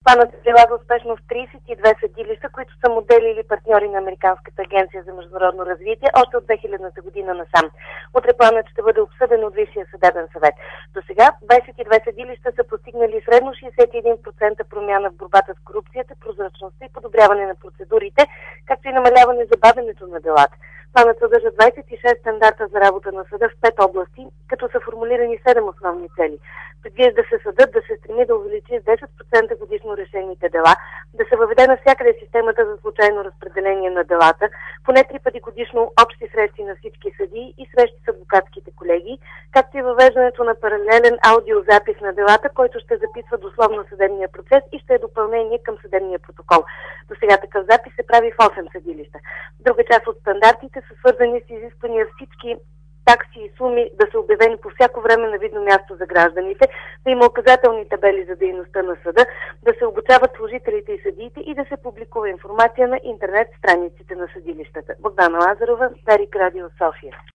Планът се прилага успешно в 32 съдилища, които са модели или партньори на Американската агенция за международно развитие още от 2000 година насам. Утре планът ще бъде обсъден от Висшия съдебен съвет. До сега 22 съдилища са постигнали средно 61% промяна в борбата с корупцията, прозрачността и подобряване на процедурите, както и намаляване забавянето на делата. Планът съдържа 26 стандарта за работа на съда в 5 области, като са формулирани 7 основни цели. Предвижда се съдът да се стреми да увеличи с 10% годишно решените дела, да се въведе навсякъде системата за случайно разпределение на делата, поне 3 пъти годишно общи срещи на всички съдии и срещи с адвокатските колеги, както и въвеждането на паралелен аудиозапис на делата, който ще записва дословно съдебния процес и ще е допълнение към съдебния протокол. До сега такъв запис се прави в 8 съдилища. Друга част от стандартите са свързани с изисквания всички такси и суми да са обявени по всяко време на видно място за гражданите, да има указателни табели за дейността на съда, да се обучават служителите и съдиите и да се публикува информация на интернет страниците на съдилищата. Богдана Лазарова, Дарик Радио, София.